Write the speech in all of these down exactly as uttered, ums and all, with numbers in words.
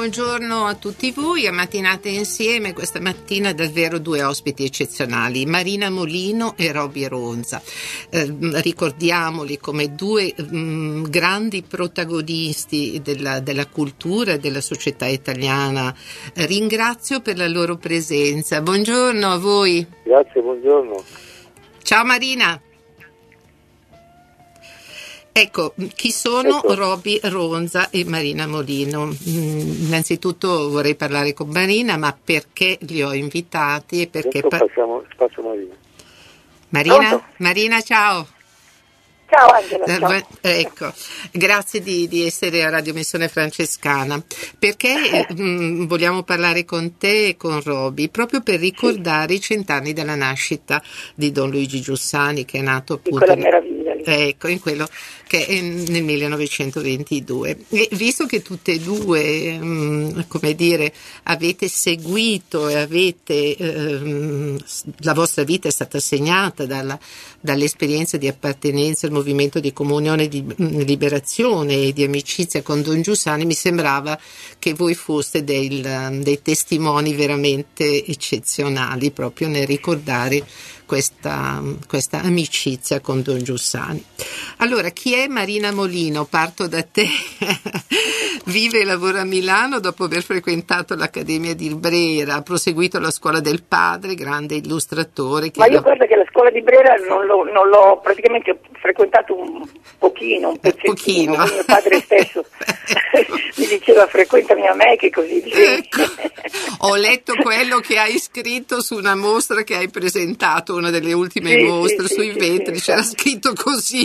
buongiorno a tutti voi, a Mattinate Insieme. Questa mattina davvero due ospiti eccezionali, Marina Molino e Roby Ronza. Eh, ricordiamoli come due mh, grandi protagonisti della, della cultura e della società italiana. Eh, ringrazio per la loro presenza. Buongiorno a voi. Grazie, buongiorno. Ciao Marina. Ecco, chi sono ecco. Roby Ronza e Marina Molino? Mm, innanzitutto vorrei parlare con Marina, ma perché li ho invitati e perché... Pa- passiamo, passo Marina. Marina? Pronto? Marina, ciao. Ciao Angela, ciao. Eh, ecco, grazie di, di essere a Radio Missione Francescana. Perché mh, vogliamo parlare con te e con Roby proprio per ricordare sì. i cent'anni della nascita di Don Luigi Giussani, che è nato appunto... Di quella meraviglia. Ecco, in quello che è nel millenovecentoventidue. E visto che tutte e due, mh, come dire, avete seguito e avete ehm, la vostra vita è stata segnata dalla, dall'esperienza di appartenenza al movimento di comunione, di mh, liberazione e di amicizia con Don Giussani, mi sembrava che voi foste del, dei testimoni veramente eccezionali proprio nel ricordare Questa, questa amicizia con Don Giussani. Allora, chi è Marina Molino? Parto da te. Vive e lavora a Milano dopo aver frequentato l'Accademia di Brera, ha proseguito la scuola del padre, grande illustratore. Che Ma io lo... guarda che la scuola di Brera non, l'ho, non l'ho praticamente frequentato un pochino, un pezzettino. Pochino. Mio padre stesso mi diceva frequentami a me che così ecco. Ho letto quello che hai scritto su una mostra che hai presentato, una delle ultime sì, mostre sì, sui sì, vetri, sì, c'era sì. scritto così.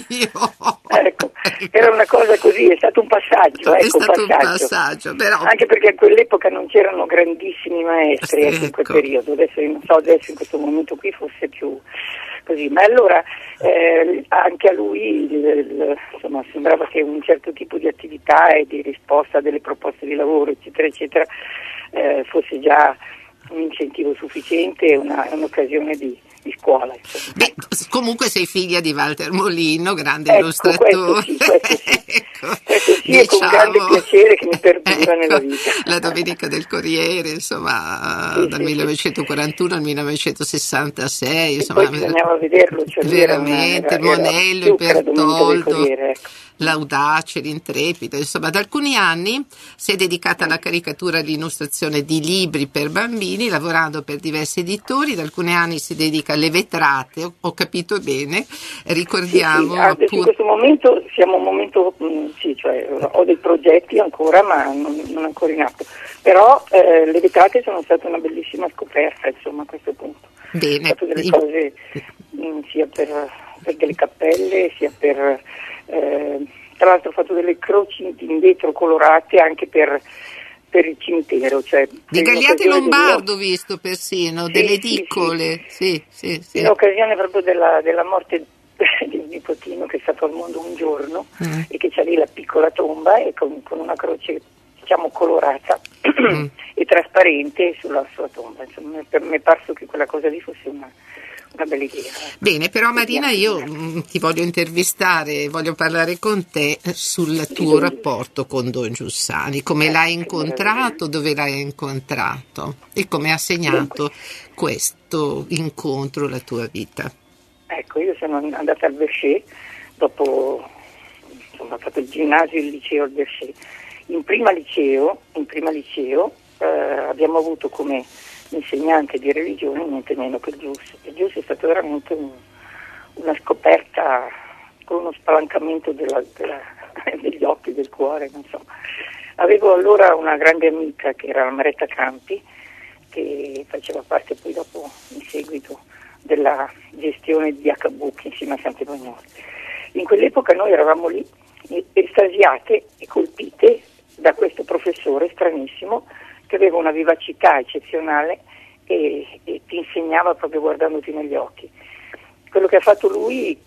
Ecco, era una cosa così, è stato un passaggio, è ecco, stato un passaggio. un passaggio però... Anche perché a quell'epoca non c'erano grandissimi maestri ecco. in quel periodo, adesso io non so, adesso in questo momento qui fosse più così, ma allora eh, anche a lui il, il, insomma, sembrava che un certo tipo di attività e di risposta a delle proposte di lavoro eccetera eccetera eh, fosse già un incentivo sufficiente e una, un'occasione di, di scuola. Beh, comunque sei figlia di Walter Molino, grande ecco, illustratore. Questo sì, questo sì, ecco, questo sì diciamo, è con grande piacere che mi perdura ecco, nella vita. La Domenica del Corriere, insomma, sì, dal sì, millenovecentoquarantuno sì. al millenovecentosessantasei, e insomma, poi bisognava vederlo, cioè veramente, era una, era, il Monello, era il Bertoldo. Corriere, ecco. L'audace, l'intrepido, insomma, da alcuni anni si è dedicata alla caricatura e all'illustrazione di libri per bambini, lavorando per diversi editori. Da alcuni anni si dedica alle vetrate, ho, ho capito bene, ricordiamo. Sì, sì. Adesso in questo momento siamo a un momento, mh, sì, cioè ho dei progetti ancora, ma non, non ancora in atto. Però eh, le vetrate sono state una bellissima scoperta, insomma, a questo punto. Bene. Ho fatto delle cose mh, sia per, per delle cappelle, sia per... Eh, tra l'altro ho fatto delle croci in vetro colorate anche per, per il cimitero, cioè di Gagliate Lombardo ho visto persino, sì, delle sì, edicole sì, sì, sì. in occasione proprio della, della morte di un nipotino che è stato al mondo un giorno mm. e che c'ha lì la piccola tomba e con, con una croce diciamo colorata mm. e trasparente sulla sua tomba, insomma mi è parso che quella cosa lì fosse una una bella idea. Bene, però Marina io mh, ti voglio intervistare, voglio parlare con te sul tuo rapporto con Don Giussani, come eh, l'hai incontrato, dove l'hai incontrato e come ha segnato Dunque. questo incontro la tua vita. Ecco, io sono andata al Berchet, dopo insomma, ho fatto il ginnasio e il liceo al Berchet. In prima liceo, in prima liceo eh, abbiamo avuto come insegnante di religione niente meno che Gius. E Gius è stato veramente un, una scoperta con uno spalancamento della, della, degli occhi, del cuore, non so. Avevo allora una grande amica che era Maretta Campi, che faceva parte poi dopo, in seguito, della gestione di acca bu ci insieme a Santi Bagnoli. In quell'epoca noi eravamo lì estasiate e colpite da questo professore stranissimo che aveva una vivacità eccezionale e, e ti insegnava proprio guardandoti negli occhi. Quello che ha fatto lui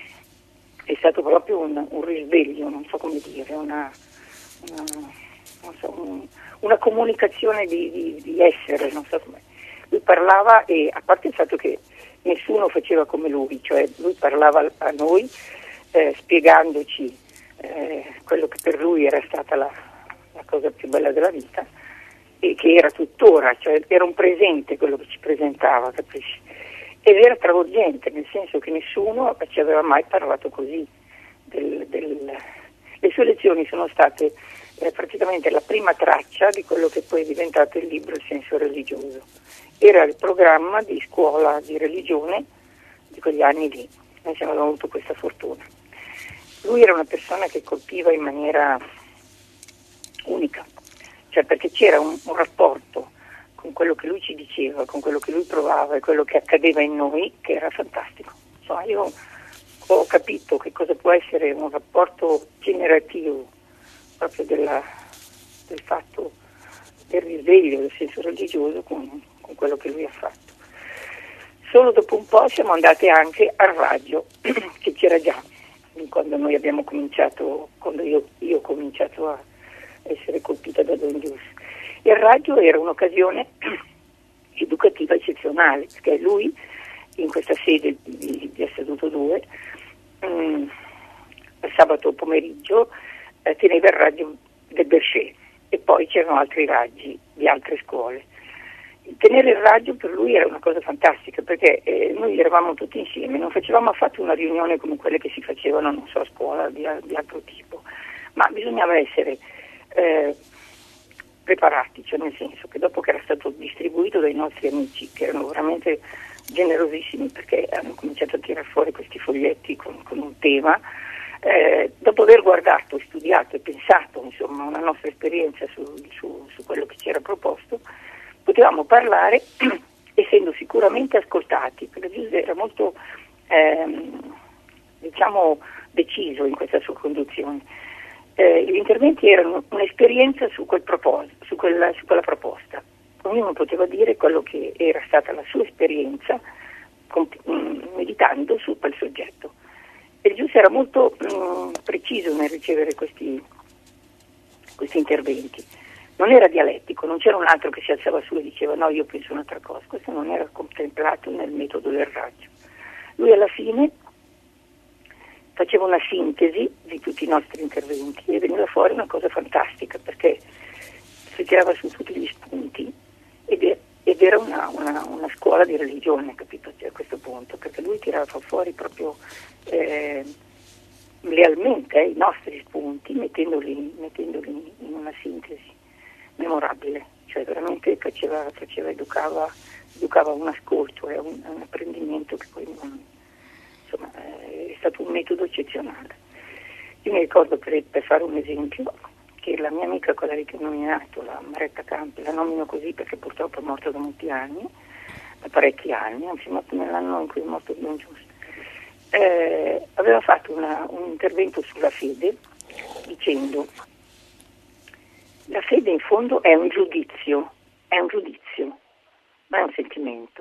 è stato proprio un, un risveglio, non so come dire, una, una, non so, un, una comunicazione di, di, di essere, non so come. Lui parlava e a parte il fatto che nessuno faceva come lui, cioè lui parlava a noi eh, spiegandoci eh, quello che per lui era stata la, la cosa più bella della vita, e che era tuttora, cioè era un presente quello che ci presentava, capisci? Ed era travolgente, nel senso che nessuno ci aveva mai parlato così. Del, del... Le sue lezioni sono state eh, praticamente la prima traccia di quello che poi è diventato il libro Il senso religioso. Era il programma di scuola di religione di quegli anni lì. Noi abbiamo avuto questa fortuna. Lui era una persona che colpiva in maniera unica, cioè perché c'era un, un rapporto con quello che lui ci diceva, con quello che lui provava e quello che accadeva in noi, che era fantastico. Insomma, io ho capito che cosa può essere un rapporto generativo proprio della, del fatto del risveglio del senso religioso con, con quello che lui ha fatto. Solo dopo un po' siamo andati anche al raggio, che c'era già quando noi abbiamo cominciato, quando io, io ho cominciato a essere colpita da Don Gius. Il raggio era un'occasione educativa eccezionale, perché lui in questa sede di, di Asseduto due um, il sabato pomeriggio eh, teneva il raggio del Berchet e poi c'erano altri raggi di altre scuole. Tenere il raggio per lui era una cosa fantastica, perché eh, noi eravamo tutti insieme, non facevamo affatto una riunione come quelle che si facevano, non so, a scuola di, di altro tipo, ma bisognava essere eh, preparati, cioè nel senso che dopo che era stato distribuito dai nostri amici, che erano veramente generosissimi perché hanno cominciato a tirare fuori questi foglietti con, con un tema, eh, dopo aver guardato, studiato e pensato insomma una nostra esperienza su, su, su quello che ci era proposto, potevamo parlare essendo sicuramente ascoltati, perché Giuseppe era molto ehm, diciamo deciso in questa sua conduzione. Eh, gli interventi erano un'esperienza su quel proposito, su quella, su quella proposta. Ognuno poteva dire quello che era stata la sua esperienza comp- mh, meditando su quel soggetto. E Giuseppe era molto mh, preciso nel ricevere questi, questi interventi. Non era dialettico, non c'era un altro che si alzava su e diceva no, io penso un'altra cosa. Questo non era contemplato nel metodo del raggio. Lui alla fine faceva una sintesi di tutti i nostri interventi e veniva fuori una cosa fantastica, perché si tirava su tutti gli spunti ed, è, ed era una, una, una scuola di religione, capito, cioè, a questo punto, perché lui tirava fuori proprio eh, lealmente eh, i nostri spunti, mettendoli, mettendoli in una sintesi memorabile, cioè veramente faceva, faceva educava, educava un ascolto e un, un apprendimento che poi non, insomma, è stato un metodo eccezionale. Io mi ricordo, per, per fare un esempio, che la mia amica, quella che ho nominato, la Maretta Campi, la nomino così perché purtroppo è morta da molti anni, da parecchi anni, anzi è morto nell'anno in cui è morto Don Gius, eh, aveva fatto una, un intervento sulla fede dicendo: la fede in fondo è un giudizio, è un giudizio, non è un sentimento.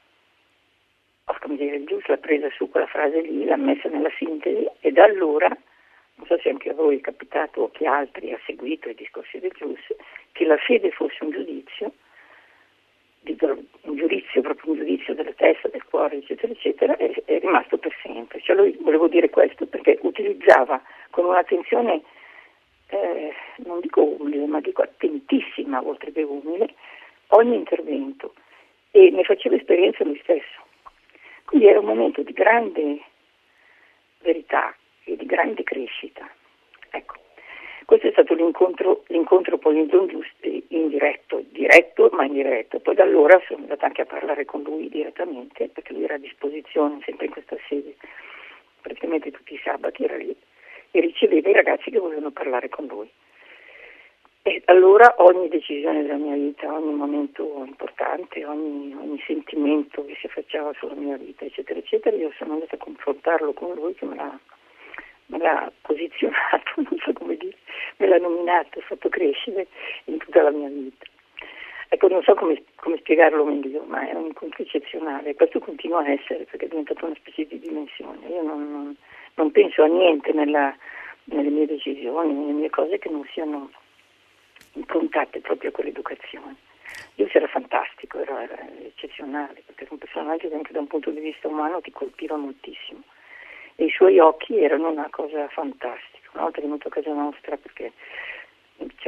Porca miseria, il Gius l'ha presa su quella frase lì, l'ha messa nella sintesi e da allora, non so se anche a voi è capitato o chi altri ha seguito i discorsi del Gius, che la fede fosse un giudizio, un giudizio, proprio un giudizio della testa, del cuore, eccetera, eccetera, è, è rimasto per sempre. Cioè lui, volevo dire questo perché utilizzava con un'attenzione Eh, non dico umile, ma dico attentissima, oltre che umile, ogni intervento, e ne faceva esperienza lui stesso. Quindi era un momento di grande verità e di grande crescita. Ecco, questo è stato l'incontro, l'incontro poi in Don Giusti in diretto, diretto ma indiretto. Poi da allora sono andata anche a parlare con lui direttamente, perché lui era a disposizione sempre in questa sede, praticamente tutti i sabati era lì, e riceveva i ragazzi che volevano parlare con lui. E allora ogni decisione della mia vita, ogni momento importante, ogni, ogni sentimento che si affacciava sulla mia vita, eccetera, eccetera, io sono andata a confrontarlo con lui che me l'ha, me l'ha posizionato, non so come dire, me l'ha nominato, fatto crescere in tutta la mia vita. Ecco, non so come, come spiegarlo meglio, ma è un incontro eccezionale. Questo continua a essere, perché è diventato una specie di dimensione. Io non, non, non penso a niente nella, nelle mie decisioni, nelle mie cose che non siano improntate proprio a quell'educazione. Io era fantastico, era, era eccezionale, perché era un personaggio che anche da un punto di vista umano ti colpiva moltissimo. E i suoi occhi erano una cosa fantastica. Una volta venuto a casa nostra, perché certe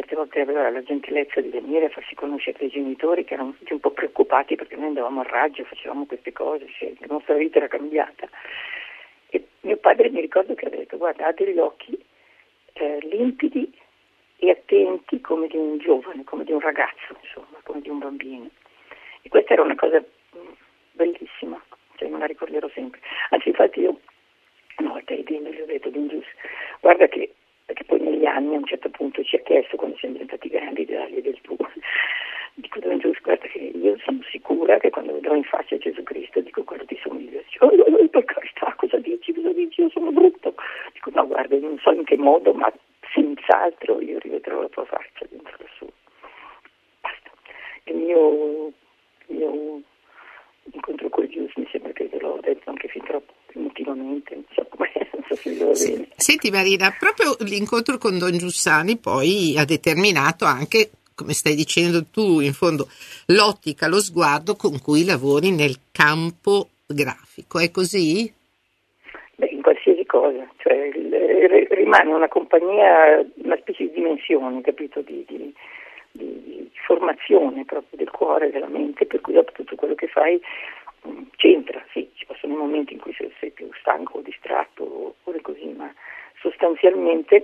certe volte aveva la gentilezza di venire a farsi conoscere dai genitori che erano tutti un po' preoccupati perché noi andavamo al raggio, facevamo queste cose, cioè, la nostra vita era cambiata. E mio padre mi ricordo che ha detto: guarda, ha degli occhi eh, limpidi e attenti come di un giovane, come di un ragazzo, insomma, come di un bambino. E questa era una cosa bellissima, cioè me la ricorderò sempre. Anzi, infatti io una volta ai bimbi gli ho detto: Don Gius, guarda che, perché poi negli anni a un certo punto ci ha chiesto, quando siamo diventati grandi, di dargli del tuo. Dico: Don Gius, guarda che io sono sicura che quando vedrò in faccia Gesù Cristo dico: quello ti somiglio. Dico: oh, oh, per carità, cosa dici, cosa dici, io sono brutto. Dico: no, guarda, non so in che modo, ma senz'altro io rivedrò la tua faccia dentro la sua. Basta. Il mio, il mio incontro con Gius mi sembra che ve l'ho detto anche fin troppo emotivamente, non so come, non so se vi va bene. Senti Marina, proprio l'incontro con Don Giussani poi ha determinato anche, come stai dicendo tu, in fondo, l'ottica, lo sguardo con cui lavori nel campo grafico, è così? Beh, in qualsiasi cosa, cioè il, rimane una compagnia, una specie di dimensione, capito, di, di, di, di formazione proprio del cuore, della mente, per cui dopo tutto quello che fai mh, c'entra, sì, ci possono momenti in cui sei, sei più stanco o distratto oppure così, ma sostanzialmente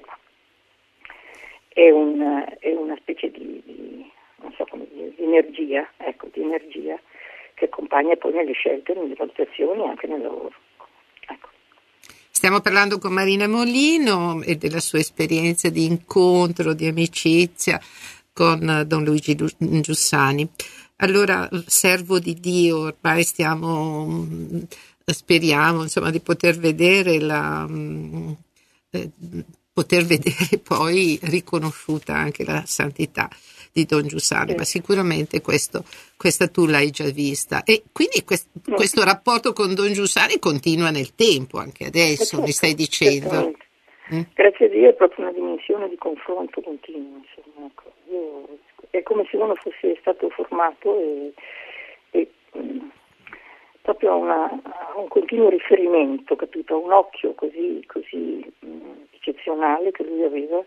è, un, è una specie di, di non so come dire, di energia, ecco, di energia che accompagna poi nelle scelte, nelle valutazioni e anche nel lavoro. Ecco. Stiamo parlando con Marina Molino e della sua esperienza di incontro, di amicizia con Don Luigi Giussani. Allora, servo di Dio, ormai stiamo, speriamo insomma di poter vedere la eh, poter vedere poi riconosciuta anche la santità di Don Giussani, ma sicuramente questo, questa tu l'hai già vista. E quindi quest, questo rapporto con Don Giussani continua nel tempo, anche adesso, certo, mi stai dicendo. Mm? Grazie a Dio è proprio una dimensione di confronto continuo, insomma, ecco. Io, è come se uno fosse stato formato e, e mh, proprio a, una, a un continuo riferimento, capito? A un occhio così, così mh, eccezionale che lui aveva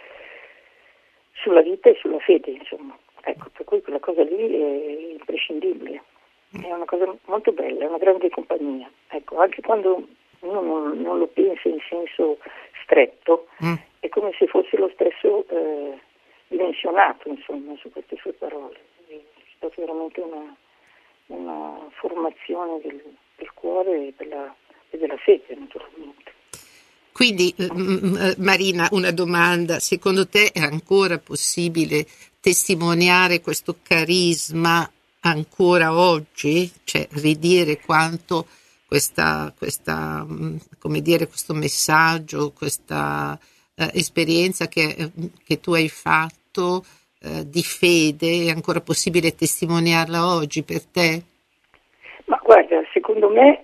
sulla vita e sulla fede, insomma. Ecco, per cui quella cosa lì è imprescindibile, è una cosa molto bella, è una grande compagnia. Ecco, anche quando uno non, non lo pensa in senso stretto, mm. è come se fosse lo stesso eh, dimensionato, insomma, su queste sue parole. È stata veramente una, una formazione del, del cuore e della, e della fede, naturalmente. Quindi, Marina, una domanda: secondo te è ancora possibile testimoniare questo carisma ancora oggi? Cioè, ridire quanto questa, questa come dire, questo messaggio, questa eh, esperienza che, che tu hai fatto eh, di fede, è ancora possibile testimoniarla oggi per te? Ma guarda, secondo me,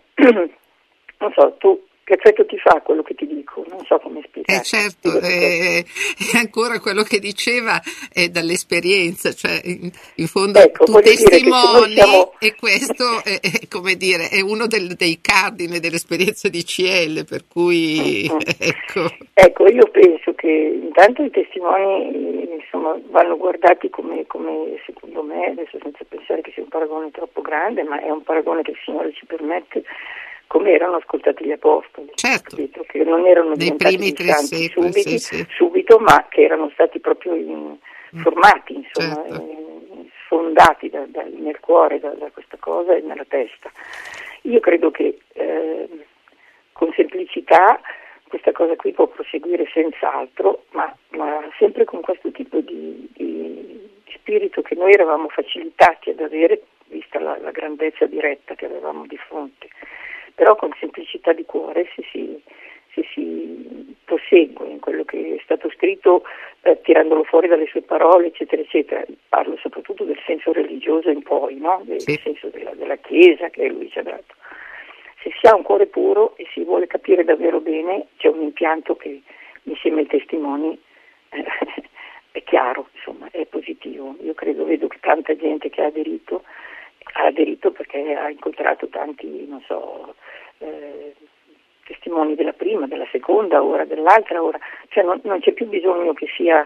non so, tu che effetto ti fa quello che ti dico? Non so come spiegare. Eh certo, è, è ancora quello che diceva è dall'esperienza, cioè in, in fondo ecco, tu testimoni siamo... e questo è, è, come dire, è uno del, dei cardini dell'esperienza di C L, per cui mm-hmm. ecco. Ecco, io penso che intanto i testimoni insomma vanno guardati come, come secondo me, adesso senza pensare che sia un paragone troppo grande, ma è un paragone che il Signore ci permette, come erano ascoltati gli apostoli, certo, capito? Che non erano nei diventati primi tre santi secoli, subiti, sì, sì. subito, ma che erano stati proprio in, formati, insomma, certo. in, sfondati da, da, nel cuore da, da questa cosa e nella testa. Io credo che eh, con semplicità questa cosa qui può proseguire senz'altro, ma, ma sempre con questo tipo di, di, di spirito che noi eravamo facilitati ad avere, vista la, la grandezza diretta che avevamo di fronte. Però con semplicità di cuore, se si, se si prosegue in quello che è stato scritto, eh, tirandolo fuori dalle sue parole, eccetera, eccetera, parlo soprattutto del senso religioso in poi, no? Del sì. senso della, della Chiesa che lui ci ha dato. Se si ha un cuore puro e si vuole capire davvero bene, c'è un impianto che insieme ai testimoni eh, è chiaro, insomma, è positivo. Io credo, vedo che tanta gente che ha aderito ha aderito perché ha incontrato tanti, non so, eh, testimoni della prima, della seconda ora, dell'altra ora, cioè non, non c'è più bisogno che sia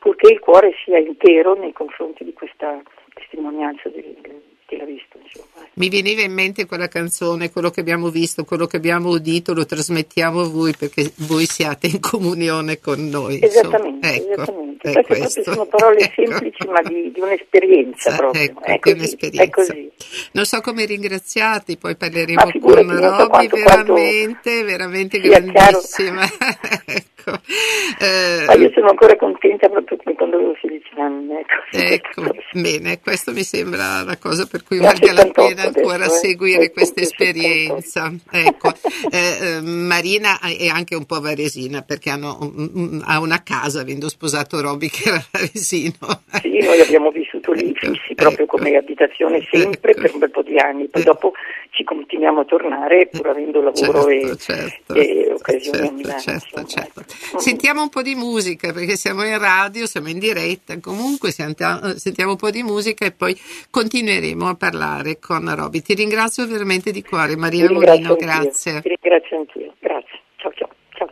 purché il cuore sia intero nei confronti di questa testimonianza del, del, che l'ha visto, insomma. Mi veniva in mente quella canzone, quello che abbiamo visto, quello che abbiamo udito, lo trasmettiamo a voi perché voi siate in comunione con noi. Esattamente, ecco, esattamente. È Queste proprio sono parole ecco. semplici ma di, di un'esperienza proprio. Ecco, è, di così, un'esperienza. è così. Non so come ringraziarti, poi parleremo Ma con non so Roby, quanto- veramente, quanto veramente sia grandissima. ecco. Eh, Ma io sono ancora contenta proprio come quando avevo sedici anni. Ecco, Ecco, bene, questo mi sembra la cosa per cui Ne ha valga la pena settantotto ancora adesso, eh. seguire Ecco, questa ne ha esperienza. Ecco, eh, eh, Marina è anche un po' varesina perché hanno, um, ha una casa avendo sposato Roby che era varesino. Sì, noi abbiamo vissuto lì Ecco, fissi proprio ecco. come abitazione sempre Ecco. per un bel po' di anni, poi dopo ci continuiamo a tornare pur avendo lavoro Certo, e, certo, e occasioni a certo, Milano. certo, insomma, certo. ecco. Sentiamo un po' di musica perché siamo in radio, siamo in diretta, comunque sentiamo, sentiamo un po' di musica e poi continueremo a parlare con Roby. Ti ringrazio veramente di cuore, Marina Ti ringrazio Molino, anch'io, grazie. Ti ringrazio anch'io, grazie. Ciao ciao. ciao.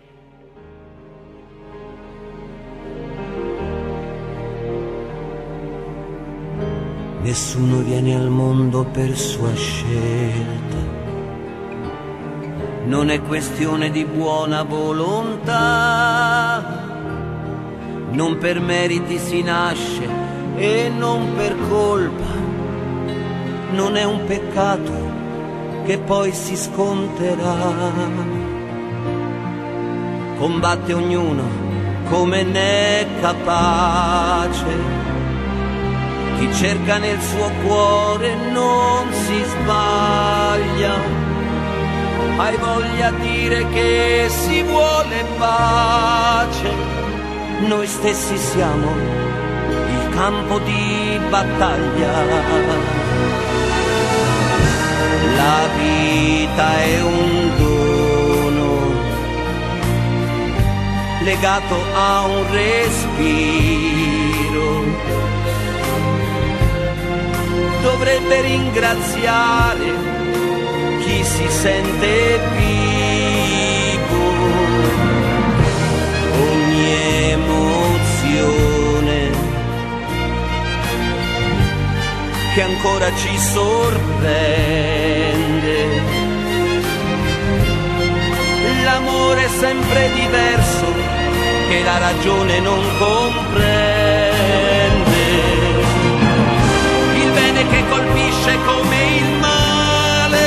Nessuno viene al mondo per sua scelta, non è questione di buona volontà, non per meriti si nasce e non per colpa, non è un peccato che poi si sconterà, combatte ognuno come ne è capace. Chi cerca nel suo cuore non si sbaglia, hai voglia di dire che si vuole pace, noi stessi siamo il campo di battaglia. La vita è un dono legato a un respiro, dovrebbe ringraziare chi si sente vivo. Ogni emozione che ancora ci sorprende, l'amore è sempre diverso che la ragione non comprende. Che colpisce come il male,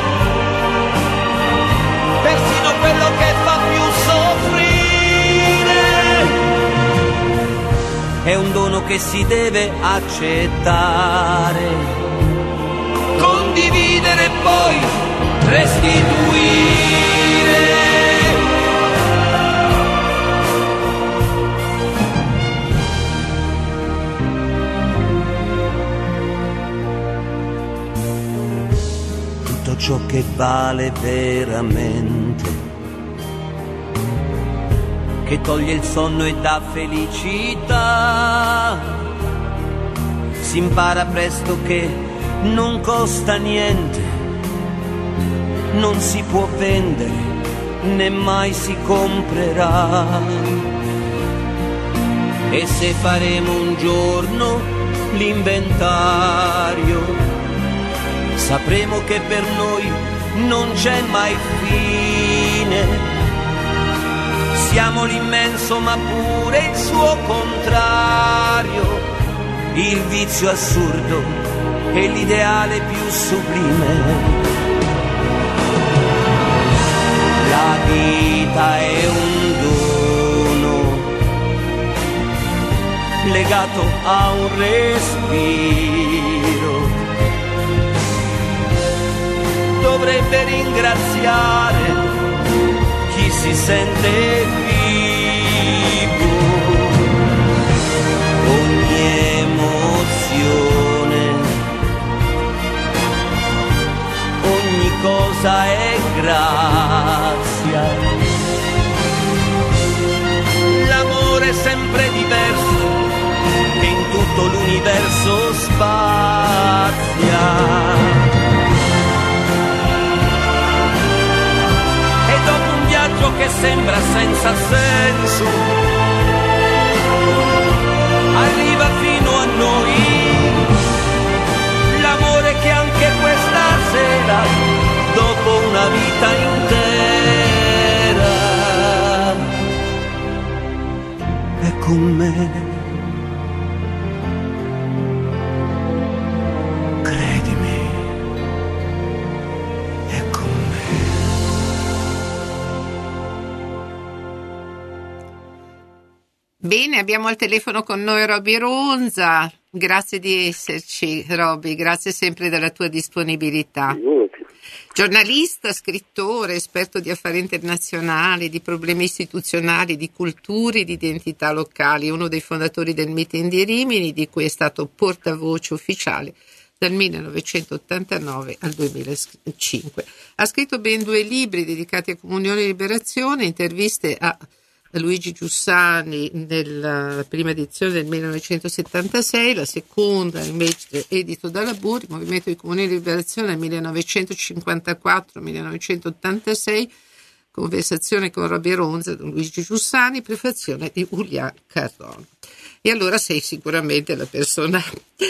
persino quello che fa più soffrire, è un dono che si deve accettare, condividere e poi restituire. Ciò che vale veramente, che toglie il sonno e dà felicità, si impara presto che non costa niente, non si può vendere né mai si comprerà. E se faremo un giorno l'inventario, sapremo che per noi non c'è mai fine. Siamo l'immenso ma pure il suo contrario, il vizio assurdo e l'ideale più sublime. La vita è un dono legato a un respiro, dovrebbe ringraziare chi si sente vivo. Ogni emozione, ogni cosa è grazia. L'amore è sempre diverso e in tutto l'universo spazia. Che sembra senza senso, con me. Credimi, è con me. Bene, abbiamo al telefono con noi Roby Ronza. Grazie di esserci, Roby, grazie sempre della tua disponibilità. Giornalista, scrittore, esperto di affari internazionali, di problemi istituzionali, di culture e di identità locali, uno dei fondatori del Meeting di Rimini, di cui è stato portavoce ufficiale dal millenovecentottantanove al duemilacinque. Ha scritto ben due libri dedicati a Comunione e Liberazione, interviste a Luigi Giussani nella prima edizione del millenovecentosettantasei, la seconda invece edito dalla Buri, Movimento di Comunione e Liberazione nel millenovecentocinquantaquattro millenovecentoottantasei, conversazione con Roby Ronza, Luigi Giussani, prefazione di Ulian Carron. E allora sei sicuramente la persona,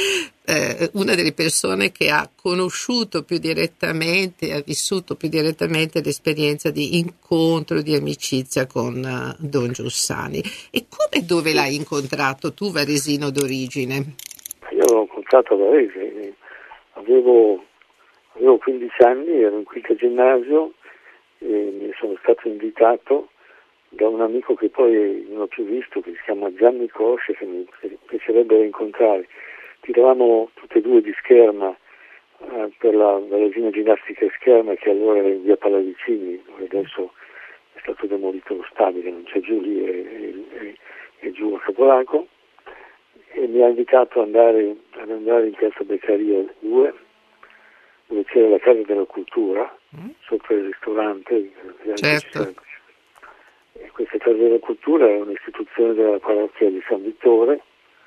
eh, una delle persone che ha conosciuto più direttamente, ha vissuto più direttamente l'esperienza di incontro, di amicizia con uh, Don Giussani. E come e dove l'hai incontrato tu, varesino d'origine? Io l'ho incontrato a Varese, avevo, avevo quindici anni, ero in quinto ginnasio e mi sono stato invitato da un amico che poi non ho più visto, che si chiama Gianni Cosce, che mi piacerebbe incontrare. Tiravamo tutte e due di Scherma eh, per la Varesina Ginnastica Scherma, che allora era in via Pallavicini, dove adesso è stato demolito lo stabile, non c'è giù lì, è, è, è giù a Capolago, e mi ha invitato ad andare, ad andare in piazza Beccaria due, dove c'era la Casa della Cultura, mm. sopra il ristorante. Certo. E questa Casa della Cultura è un'istituzione della parrocchia di San Vittore,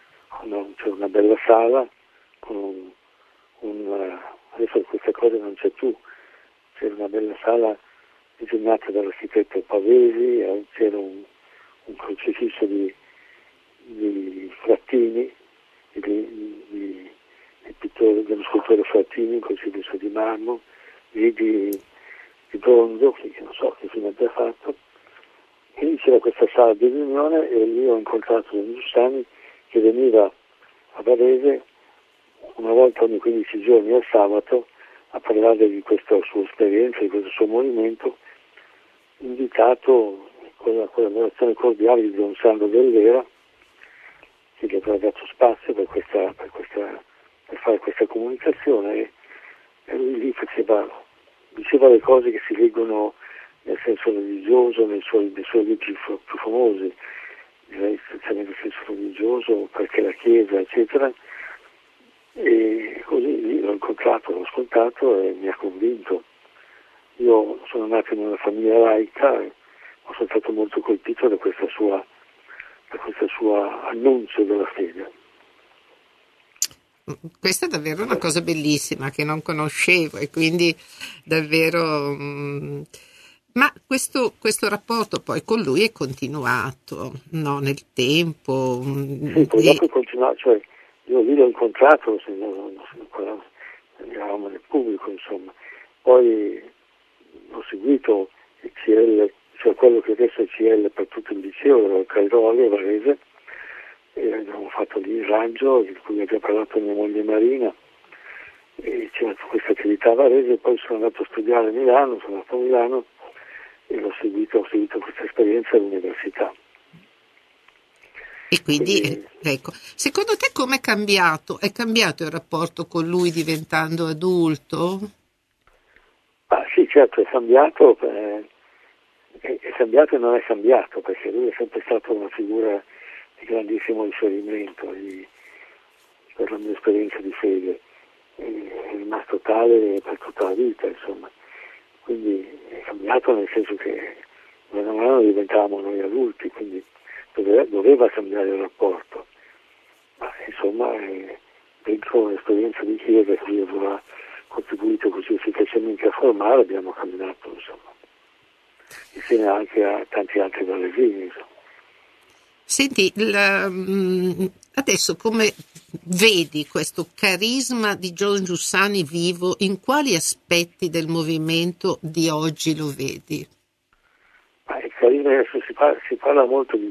c'è una bella sala, con un, un, adesso questa cosa non c'è più, c'è una bella sala disegnata dall'architetto Pavesi, c'era un, un crocifisso di, di Frattini, di, di, di, di pittore, dello scultore Frattini, un crocifisso di marmo, lì di, di bronzo, che non so che fine abbia fatto. E lì c'era questa sala di riunione e lì ho incontrato Don Giussani, che veniva a Varese una volta ogni quindici giorni al sabato a parlare di questa sua esperienza, di questo suo movimento, invitato con la collaborazione cordiale di Don Sandro Dell'Era, che gli aveva dato spazio per, questa, per, questa, per fare questa comunicazione, e, e lui lì faceva, diceva le cose che si leggono nel senso religioso, nei suoi, nei suoi libri più, più famosi, direi nel senso religioso, perché la Chiesa, eccetera, e così lì l'ho incontrato, l'ho ascoltato e mi ha convinto. Io sono nato in una famiglia laica e sono stato molto colpito da questa sua, da questo suo annuncio della fede. Questa è davvero una cosa bellissima che non conoscevo e quindi davvero... Mh, ma questo, questo rapporto poi con lui è continuato, no, nel tempo? Sì, poi dopo è continuato, cioè io lì l'ho incontrato, se non, non, eravamo nel pubblico, insomma. Poi ho seguito il C L, cioè quello che adesso è C L per tutto il liceo, era il Cairoli a Varese, e abbiamo fatto lì il raggio, di cui abbiamo parlato mia moglie Marina, e c'era questa attività a Varese, poi sono andato a studiare a Milano, sono andato a Milano, e l'ho seguito, ho seguito questa esperienza all'università. E quindi, quindi, ecco, secondo te com'è cambiato? È cambiato il rapporto con lui diventando adulto? Ah, sì, certo, è cambiato, eh, è, è cambiato e non è cambiato, perché lui è sempre stato una figura di grandissimo riferimento di, per la mia esperienza di fede, è, è rimasto tale per tutta la vita, insomma. Quindi è cambiato nel senso che man mano diventavamo noi adulti, quindi doveva, doveva cambiare il rapporto. Ma insomma, eh, dentro un'esperienza di chiesa che lui aveva contribuito così efficacemente a formare, abbiamo camminato, insomma, insieme anche a tanti altri varesini, insomma. Senti, la, adesso come vedi questo carisma di Don Giussani vivo? In quali aspetti del movimento di oggi lo vedi? Ma il carisma adesso si parla, si parla molto di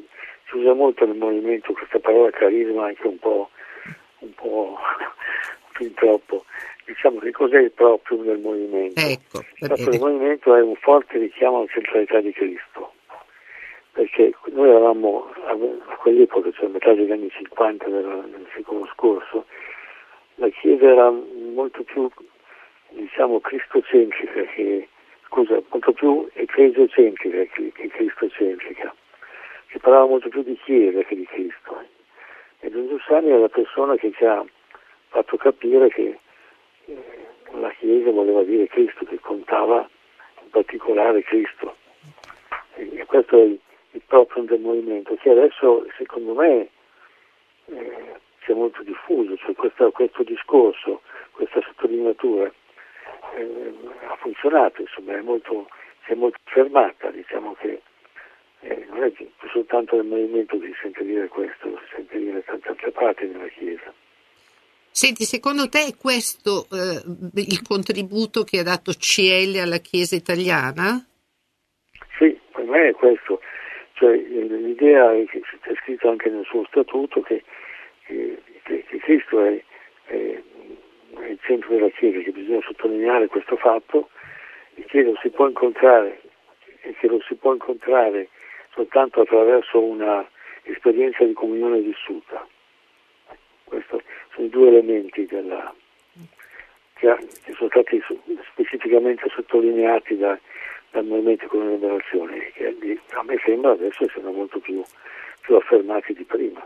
si usa molto nel movimento questa parola carisma, anche un po', un po' fin troppo. Diciamo che cos'è il proprio del movimento? Ecco, il proprio del movimento è un forte richiamo alla centralità di Cristo, perché noi eravamo a quell'epoca, cioè a metà degli anni cinquanta del, del secolo scorso, la Chiesa era molto più, diciamo, cristocentrica che, scusa, molto più ecclesiocentrica che, che cristocentrica. Si parlava molto più di Chiesa che di Cristo. E Don Giussani è la persona che ci ha fatto capire che eh, la Chiesa voleva dire Cristo, che contava in particolare Cristo. E, e questo è il, il proprio del movimento, che adesso secondo me eh, c'è molto diffuso, cioè questo, questo discorso, questa sottolineatura eh, ha funzionato, insomma, è molto, si è molto fermata, diciamo che Eh, non è più soltanto nel movimento che si sente dire questo, si sente dire da tante parti nella Chiesa. Senti, secondo te è questo eh, il contributo che ha dato C L alla Chiesa italiana? Sì, per me è questo. Cioè, l'idea è che c'è scritto anche nel suo statuto che, che, che Cristo è, è, è il centro della Chiesa, che bisogna sottolineare questo fatto, e che lo si può incontrare e che lo si può incontrare soltanto attraverso una esperienza di comunione vissuta. Questi sono i due elementi della, che, che sono stati specificamente sottolineati da, dal Movimento con la Liberazione, che a me sembra adesso siano molto più, più affermati di prima.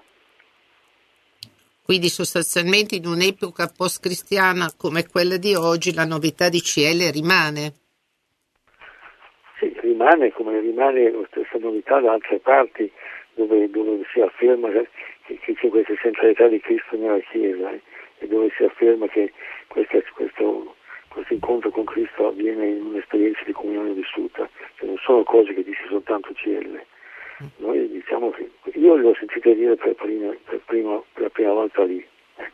Quindi sostanzialmente in un'epoca post-cristiana come quella di oggi la novità di C L rimane? Sì, rimane come rimane la stessa novità da altre parti dove, dove si afferma che, che c'è questa centralità di Cristo nella Chiesa eh, e dove si afferma che questa, questo, questo incontro con Cristo avviene in un'esperienza di comunione vissuta, cioè non sono cose che dice soltanto C L. Noi diciamo che io le ho sentite dire per, prima, per, prima, per la prima volta lì.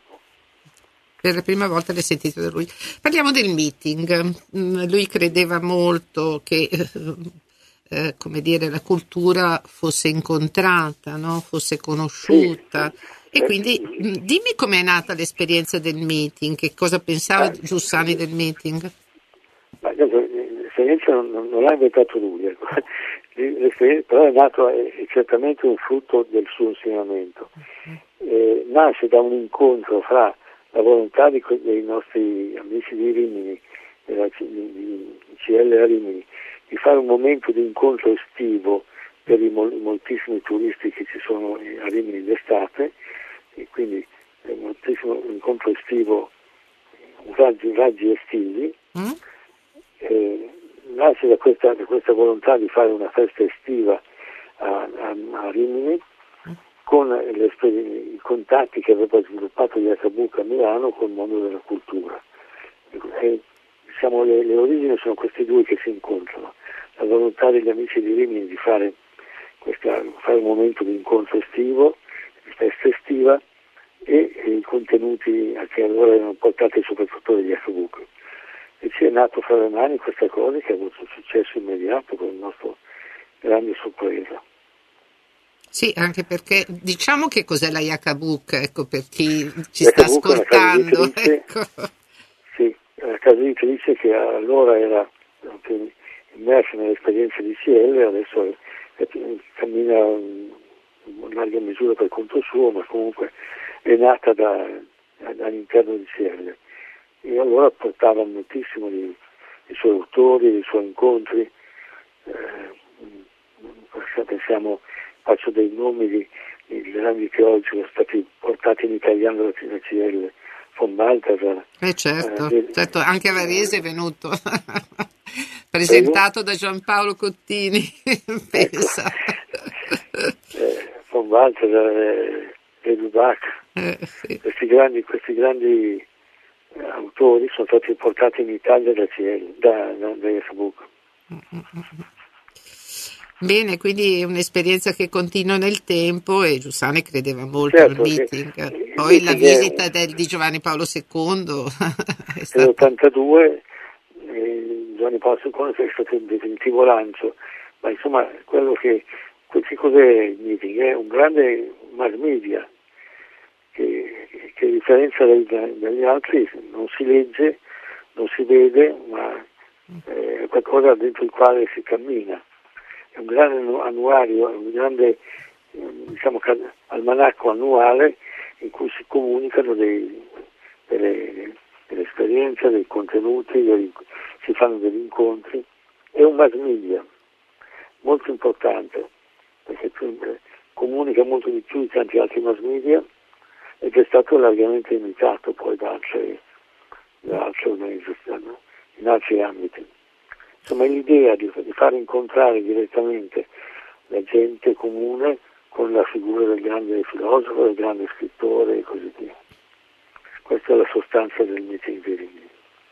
Per la prima volta l'hai sentito da lui. Parliamo del meeting. Lui credeva molto che eh, come dire, la cultura fosse incontrata, no? Fosse conosciuta. Sì, sì. E quindi dimmi com'è nata l'esperienza del meeting, che cosa pensava ah, Giussani del meeting? Ma, l'esperienza non, non l'ha inventato lui, ecco. Però è nato, è, è certamente un frutto del suo insegnamento. Eh, nasce da un incontro fra la volontà di, dei nostri amici di Rimini, della, di, di C L a Rimini, di fare un momento di incontro estivo per i mol, moltissimi turisti che ci sono a Rimini d'estate, e quindi è un moltissimo incontro estivo, raggi, raggi estivi. Mm? Eh, nasce da questa, da questa volontà di fare una festa estiva a, a, a Rimini, con le, i contatti che aveva sviluppato Iacabuc a Milano col mondo della cultura. E, diciamo, le, le origini sono questi due che si incontrano. La volontà degli amici di Rimini di fare, questa, fare un momento di incontro estivo, di festa estiva, e, e i contenuti che allora erano portati soprattutto dagli Iacabuc. E ci è nato fra le mani questa cosa che ha avuto un successo immediato con il nostro grande sorpresa. Sì, anche perché diciamo che cos'è la Iacabuc, ecco, per chi ci sta ascoltando. Ecco. Sì, la casa editrice che allora era immersa nell'esperienza di C L, adesso è, è, cammina in larga misura per conto suo, ma comunque è nata da, dall'interno di C L. E allora portava moltissimo di, i suoi autori, i suoi incontri, eh, pensiamo, faccio dei nomi di, di grandi teologi che sono stati portati in italiano da C L, von Balthasar. Eh certo, eh, certo, anche a Varese è venuto, presentato da Giampaolo Cottini, pensa. Ecco. eh, von Balthasar e eh, Lubac, eh, sì. questi grandi, questi grandi eh, autori sono stati portati in Italia da C L, da, da, da Iacabuc. Bene, quindi è un'esperienza che continua nel tempo e Giussani credeva molto certo, al meeting. Che, Poi il la visita è, del, di Giovanni Paolo secondo è stata... nell'ottantadue eh, Giovanni Paolo secondo è stato il definitivo lancio, ma insomma quello che che cos'è il meeting? È un grande mass media che, che a differenza dagli, dagli altri non si legge, non si vede, ma è qualcosa dentro il quale si cammina. È un grande annuario, è un grande diciamo, almanacco annuale in cui si comunicano dei, delle, delle esperienze, dei contenuti, dei, si fanno degli incontri. È un mass media molto importante perché comunica molto di più di tanti altri mass media ed è stato largamente imitato poi da altre, da altre organizzazioni in altri ambiti. Insomma, l'idea di, di far incontrare direttamente la gente comune con la figura del grande filosofo, del grande scrittore e così via. Questa è la sostanza del meeting di Rimini.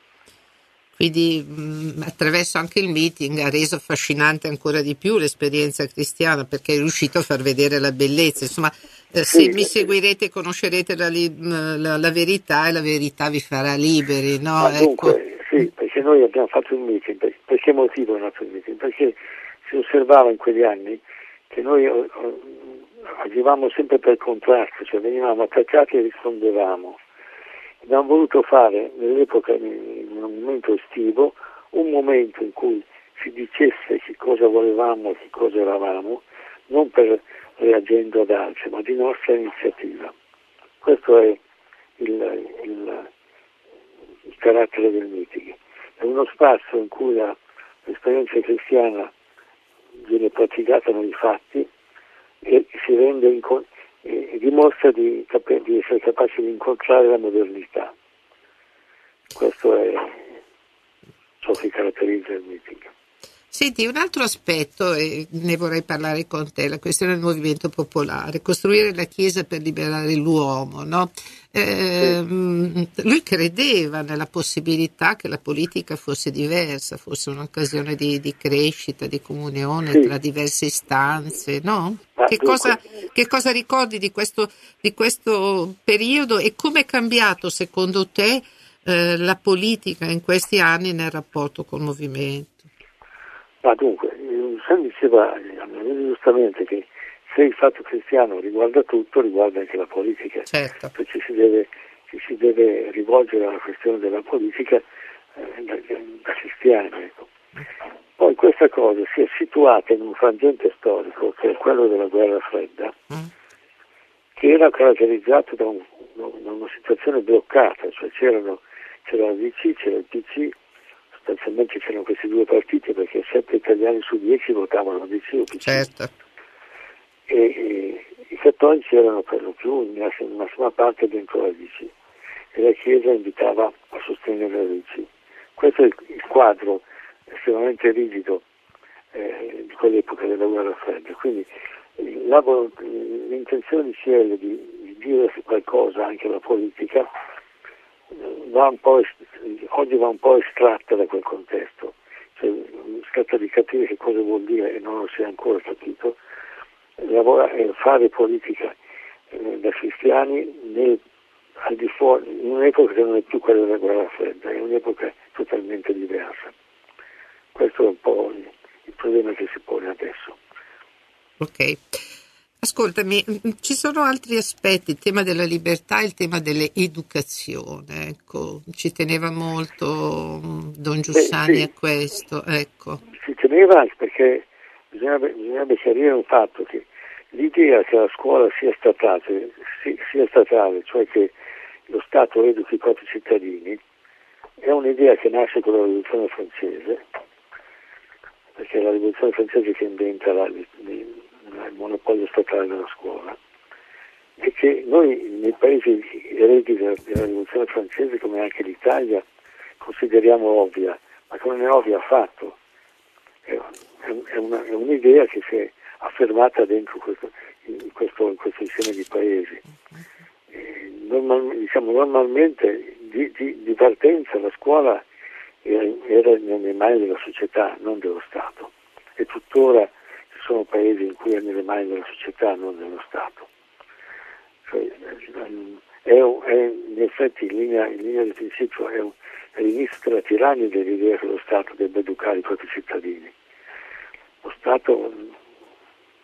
Quindi mh, attraverso anche il meeting ha reso affascinante ancora di più l'esperienza cristiana, perché è riuscito a far vedere la bellezza. Insomma, eh, se sì, mi seguirete conoscerete la, la, la verità e la verità vi farà liberi, no? Ma dunque, ecco. sì, perché noi abbiamo fatto il meeting. Per, per che motivo è nato il meeting? Perché si osservava in quegli anni che noi uh, agivamo sempre per contrasto, cioè venivamo attaccati e rispondevamo. Abbiamo voluto fare nell'epoca, in un momento estivo, un momento in cui si dicesse che cosa volevamo e che cosa eravamo, non per reagendo ad altri, ma di nostra iniziativa. Questo è il, il, il carattere del meeting. È uno spazio in cui la, l'esperienza cristiana viene praticata nei fatti e si rende inco- e dimostra di, cap- di essere capace di incontrare la modernità. Questo è ciò che caratterizza il meeting. Senti, un altro aspetto, e ne vorrei parlare con te, la questione del movimento popolare, costruire la Chiesa per liberare l'uomo, no? Eh, sì. Lui credeva nella possibilità che la politica fosse diversa, fosse un'occasione di, di crescita, di comunione sì. tra diverse istanze, no? Che cosa, che cosa ricordi di questo, di questo periodo e come è cambiato secondo te eh, la politica in questi anni nel rapporto col movimento? Ma dunque, San diceva giustamente che se il fatto cristiano riguarda tutto, riguarda anche la politica. Certo. Perché si deve, ci si deve rivolgere alla questione della politica eh, da, da cristiani. Ecco. Poi questa cosa si è situata in un frangente storico, che è quello della guerra fredda, mm. che era caratterizzato da, un, da una situazione bloccata, cioè c'erano, c'era la D C, c'era il P C, sostanzialmente c'erano questi due partiti perché sette italiani su dieci votavano D C o P C. Certo. E, e i cattolici erano per lo più in massima parte dentro la D C e la Chiesa invitava a sostenere la D C. Questo è il, il quadro estremamente rigido eh, di quell'epoca della guerra fredda. Quindi la, l'intenzione di C L di, di dire qualcosa anche alla politica va un po', oggi va un po' estratta da quel contesto, cioè si tratta di capire che cosa vuol dire e non lo si è ancora capito, lavorare, fare politica eh, da cristiani nel, al di fuori, in un'epoca che non è più quella della guerra fredda, è un'epoca totalmente diversa. Questo è un po' il, il problema che si pone adesso. Ok. Ascoltami, ci sono altri aspetti, il tema della libertà e il tema dell'educazione, ecco, ci teneva molto Don Giussani. Beh, sì. a questo, ecco. Si teneva anche perché bisognerebbe, bisognerebbe chiarire un fatto, che l'idea che la scuola sia statale, sia statale, cioè che lo Stato educhi i propri cittadini, è un'idea che nasce con la rivoluzione francese, perché è la rivoluzione francese che inventa la, il monopolio statale della scuola, e che noi nei paesi eredi della, della rivoluzione francese, come anche l'Italia, consideriamo ovvia, ma che non è ovvia affatto. È, è, una, è un'idea che si è affermata dentro questo, in, questo, in questo insieme di paesi. E normal, diciamo, normalmente di, di, di partenza la scuola era, era nelle mani della società, non dello Stato, e tuttora ci sono paesi in cui è nelle mani della società, non dello Stato. Cioè, è, è, in effetti in linea, in linea di principio è, un, è l'inizio della tirannia dell'idea che lo Stato debba educare i propri cittadini. Lo Stato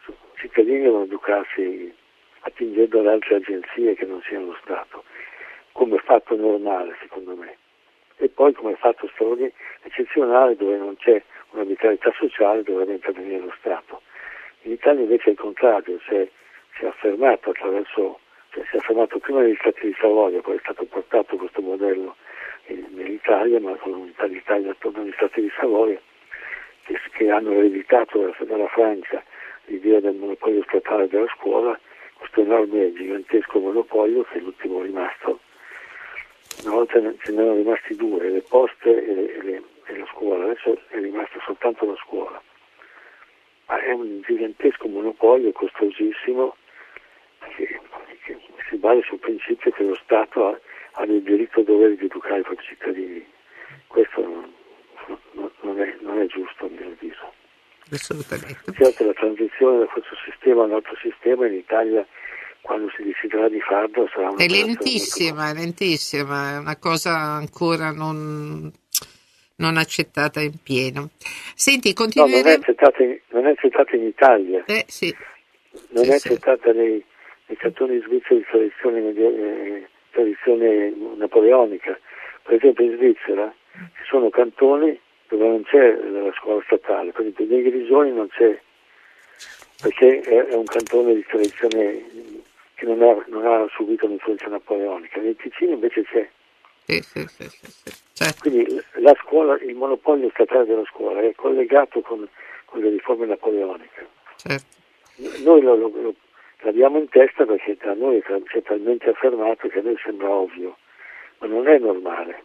cittadini devono educarsi attingendo ad altre agenzie che non siano lo Stato, come fatto normale secondo me. E poi come fatto straordinario, eccezionale, dove non c'è una vitalità sociale, dovrebbe intervenire lo Stato. In Italia invece è il contrario, si è, si è affermato attraverso, cioè si è affermato prima negli Stati di Savoia, poi è stato portato questo modello nell'Italia, ma con l'unità d'Italia attorno agli Stati di Savoia, che, che hanno ereditato dalla, dalla Francia l'idea del monopolio statale della scuola, questo enorme gigantesco monopolio che è l'ultimo rimasto. Una volta ce ne erano rimasti due, le poste e, le, e, le, e la scuola, adesso è rimasta soltanto la scuola. Ma è un gigantesco monopolio costosissimo che, che si basa sul principio che lo Stato ha, ha il diritto e il dovere di educare i propri cittadini. Questo non, non, non, è, non è giusto a mio avviso. Assolutamente. Certo, la transizione da questo sistema a un altro sistema in Italia, quando si deciderà di farlo, sarà una è lentissima, è lentissima, è una cosa ancora non, non accettata in pieno. Senti, continueremo. No, non è accettata in, non è accettata in Italia. Eh, sì. Non sì, è accettata sì. nei, nei cantoni svizzeri di tradizione, eh, tradizione napoleonica. Per esempio in Svizzera ci sono cantoni dove non c'è la scuola statale, per esempio nei Grisoni non c'è, perché è, è un cantone di tradizione che non ha, non ha subito un'influenza napoleonica. Nei Ticini invece c'è. Sì, sì, sì, sì, sì. Certo. Quindi la scuola, il monopolio statale della scuola è collegato con, con le riforme napoleoniche. Certo. Noi lo, lo, lo l'abbiamo in testa perché tra noi si è talmente affermato che a noi sembra ovvio, ma non è normale.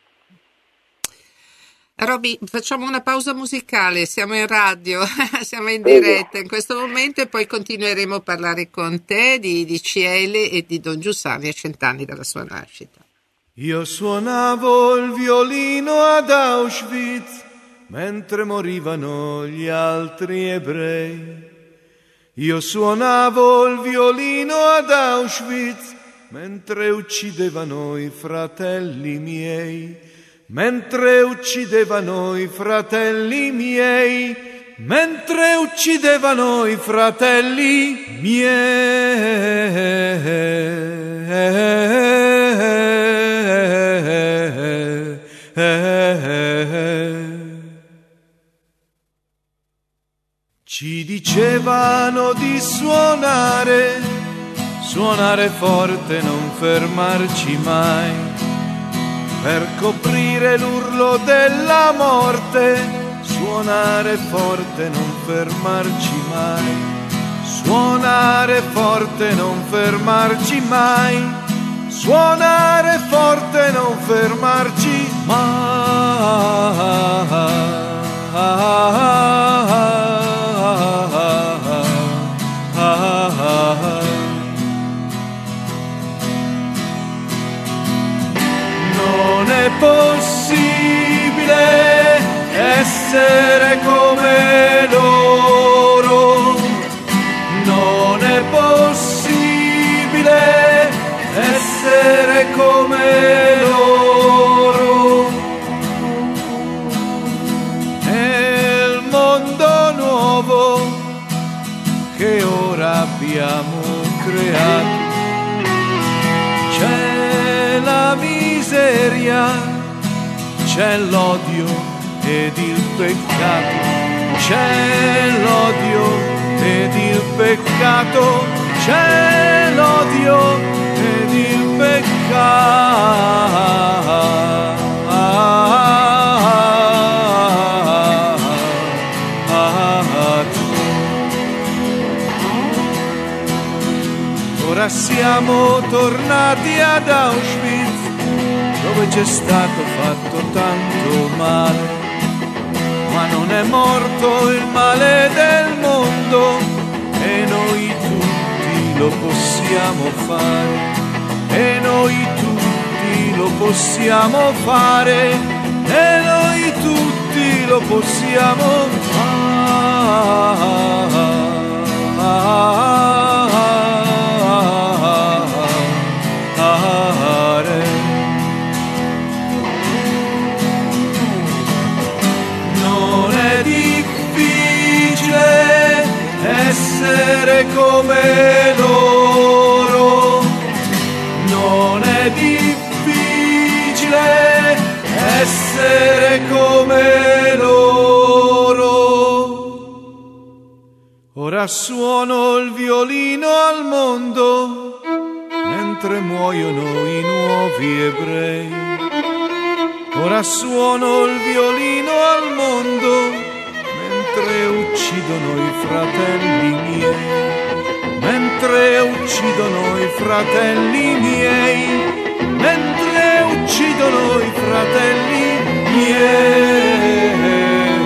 Roby, facciamo una pausa musicale, siamo in radio, siamo in Prego. diretta in questo momento e poi continueremo a parlare con te di, di Ciele e di Don Giussani a cent'anni dalla sua nascita. Io suonavo il violino ad Auschwitz mentre morivano gli altri ebrei. Io suonavo il violino ad Auschwitz mentre uccidevano i fratelli miei. Mentre uccidevano i fratelli miei, mentre uccidevano i fratelli miei. Ci dicevano di suonare, suonare forte, non fermarci mai. Per coprire l'urlo della morte, suonare forte, non fermarci mai. Suonare forte, non fermarci mai. Suonare forte, non fermarci mai. Non è possibile essere come loro, non è possibile essere come loro. Nel mondo nuovo che ora abbiamo creato c'è la miseria, c'è l'odio ed il peccato, c'è l'odio ed il peccato, c'è l'odio ed il peccato. Ora siamo tornati ad Auschwitz, dove c'è stato fatto tanto male, ma non è morto il male del mondo e noi tutti lo possiamo fare, e noi tutti lo possiamo fare, e noi tutti lo possiamo fare. Essere essere come loro. Non è difficile essere come loro. Ora suono il violino al mondo mentre muoiono i nuovi ebrei. Ora suono il violino al mondo mentre uccidono i fratelli miei, mentre uccidono i fratelli miei, mentre uccidono i fratelli miei.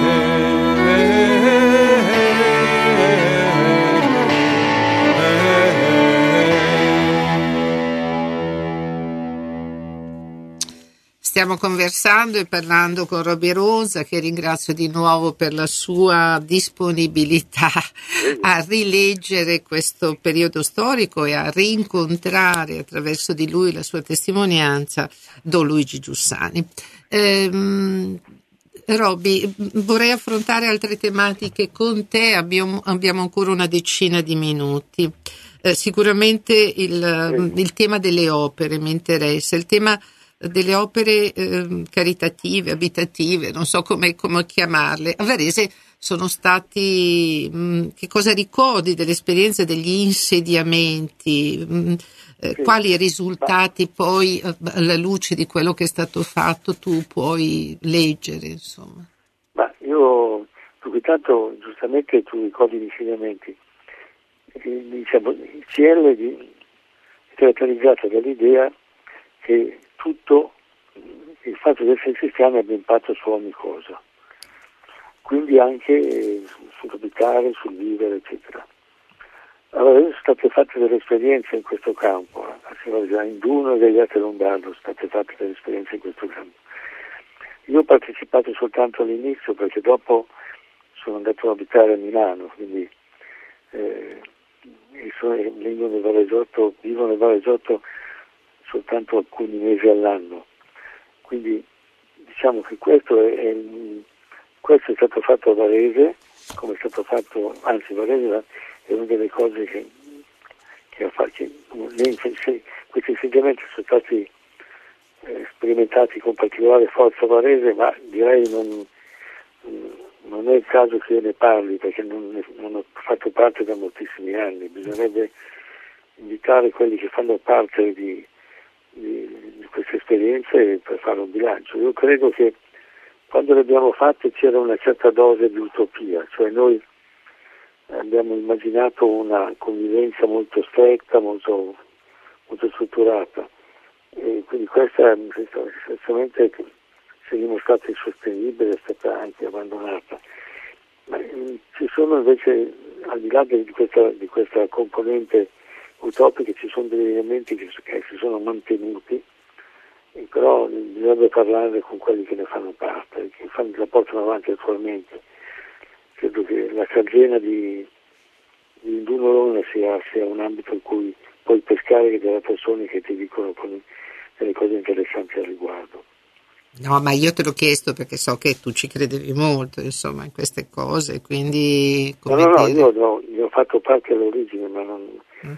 Stiamo conversando e parlando con Roby Rosa, che ringrazio di nuovo per la sua disponibilità a rileggere questo periodo storico e a rincontrare attraverso di lui la sua testimonianza Don Luigi Giussani. Ehm, Roby, vorrei affrontare altre tematiche con te, abbiamo, abbiamo ancora una decina di minuti. Eh, sicuramente il, il tema delle opere mi interessa, il tema delle opere eh, caritative, abitative, non so come, come chiamarle. A Varese sono stati, mh, che cosa ricordi dell'esperienza degli insediamenti? Mh, eh, sì. Quali risultati poi, alla luce di quello che è stato fatto, tu puoi leggere, insomma? Ma io, intanto, giustamente tu ricordi gli insediamenti. Diciamo, il C L è caratterizzato dall'idea che tutto, il fatto di essere cristiani abbia impatto su ogni cosa, quindi anche eh, sull'abitare, sul vivere, eccetera. Allora, sono state fatte delle esperienze in questo campo, eh. in Duno e degli altri Lombardo sono state fatte delle esperienze in questo campo. Io ho partecipato soltanto all'inizio, perché dopo sono andato ad abitare a Milano, quindi eh, sono, vengo nel Valle Giotto, vivo nel Valle Giotto soltanto alcuni mesi all'anno, quindi diciamo che questo è, è, questo è stato fatto a Varese, come è stato fatto, anzi Varese è una delle cose che, che ha fatto, che, questi insediamenti sono stati eh, sperimentati con particolare forza a Varese, ma direi non, non è il caso che io ne parli, perché non, non ho fatto parte da moltissimi anni, bisognerebbe invitare quelli che fanno parte di Di, di queste esperienze per fare un bilancio. Io credo che quando le abbiamo fatte c'era una certa dose di utopia, cioè noi abbiamo immaginato una convivenza molto stretta, molto, molto strutturata, e quindi questa essenzialmente si è dimostrata insostenibile, è stata anche abbandonata. Ma ci sono invece, al di là di questa, di questa componente utopiche, ci sono degli elementi che, che si sono mantenuti, e però bisogna parlare con quelli che ne fanno parte, che fanno, la portano avanti attualmente. Credo che la Cagena di, di Dunolona sia, sia un ambito in cui puoi pescare delle persone che ti dicono delle cose interessanti al riguardo. No, ma io te l'ho chiesto perché so che tu ci credevi molto, insomma, in queste cose, quindi... Come no, no, no, dire... io no, io ho fatto parte all'origine, ma non... Mm.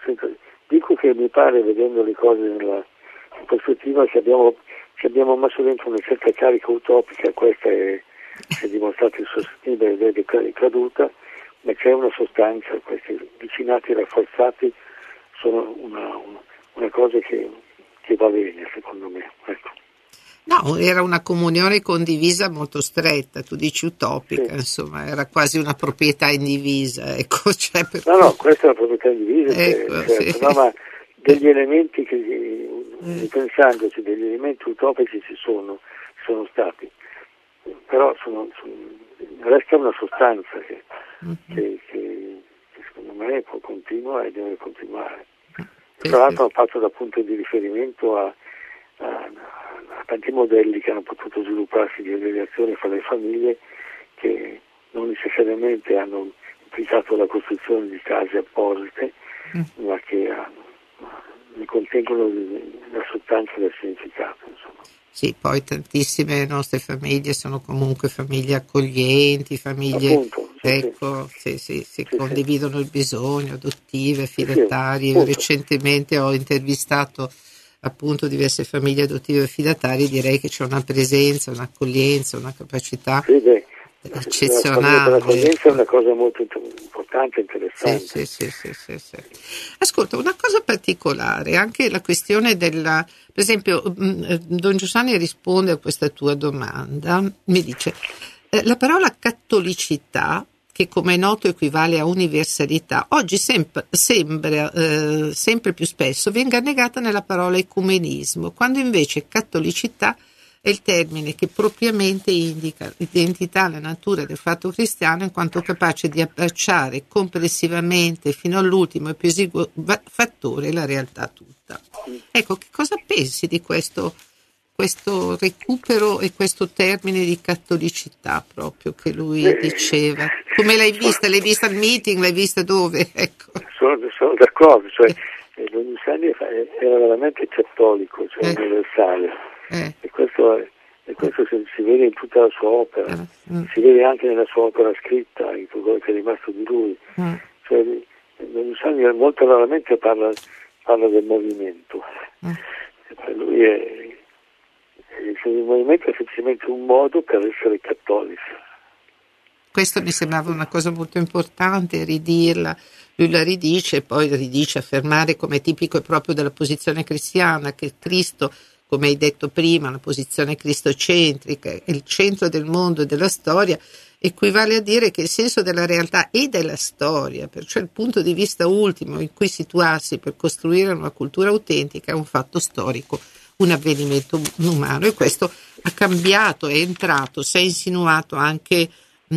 Dico che mi pare, vedendo le cose nella in prospettiva, che abbiamo, che abbiamo messo dentro una certa carica utopica, questa è, è dimostrata insostenibile ed è caduta, ma c'è una sostanza, questi vicinati rafforzati sono una, una, una cosa che, che va bene, secondo me. Ecco. No, era una comunione condivisa molto stretta, tu dici utopica, sì. Insomma, era quasi una proprietà indivisa, ecco. Cioè per... No, no, questa è una proprietà indivisa, ecco, certo, sì. No, ma degli elementi che, eh. pensandoci, degli elementi utopici ci sono, sono stati, però sono, sono, resta una sostanza che, uh-huh. che, che, che secondo me può continuare e deve continuare. Sì, tra l'altro sì. Ha fatto da punto di riferimento a, a, a tanti modelli che hanno potuto svilupparsi di aggregazione fra le famiglie, che non necessariamente hanno implicato la costruzione di case apposite, mm. ma che hanno, ne contengono la sostanza del significato, insomma. Sì, poi tantissime nostre famiglie sono comunque famiglie accoglienti, famiglie Appunto, ecco, sì, sì, si sì, condividono il bisogno, adottive, sì, affidatarie. sì, Recentemente ho intervistato appunto diverse famiglie adottive e affidatarie, direi che c'è una presenza, un'accoglienza, una capacità sì, beh, eccezionale. l'accoglienza è una cosa molto importante, Sì, interessante. sì, sì, sì, sì, sì. Ascolta, una cosa particolare, anche la questione della, per esempio, mh, Don Giussani risponde a questa tua domanda, mi dice, eh, la parola cattolicità, che come è noto equivale a universalità, oggi sempre, sembra, eh, sempre più spesso venga negata nella parola ecumenismo, quando invece cattolicità è il termine che propriamente indica l'identità, la natura del fatto cristiano in quanto capace di abbracciare complessivamente fino all'ultimo e più esiguo fattore la realtà tutta. Ecco, che cosa pensi di questo, questo recupero e questo termine di cattolicità proprio che lui Beh, diceva? Come l'hai vista? L'hai vista al meeting? L'hai vista dove? Ecco. Sono, sono d'accordo, cioè eh, Don Giussani era veramente cattolico, cioè Eh. universale. Eh. E questo, è, e questo si, si vede in tutta la sua opera, Eh. Mm. si vede anche nella sua opera scritta, in tutto quello che è rimasto di lui. Mm. Cioè, Don Giussani molto raramente parla, parla del movimento. Mm. Per lui è, è, il movimento è semplicemente un modo per essere cattolici. Questo mi sembrava una cosa molto importante, ridirla. Lui la ridice e poi ridice affermare come tipico e proprio della posizione cristiana che Cristo, come hai detto prima, una posizione cristocentrica, è il centro del mondo e della storia, equivale a dire che il senso della realtà e della storia, perciò il punto di vista ultimo in cui situarsi per costruire una cultura autentica, è un fatto storico, un avvenimento umano, e questo ha cambiato, è entrato, si è insinuato anche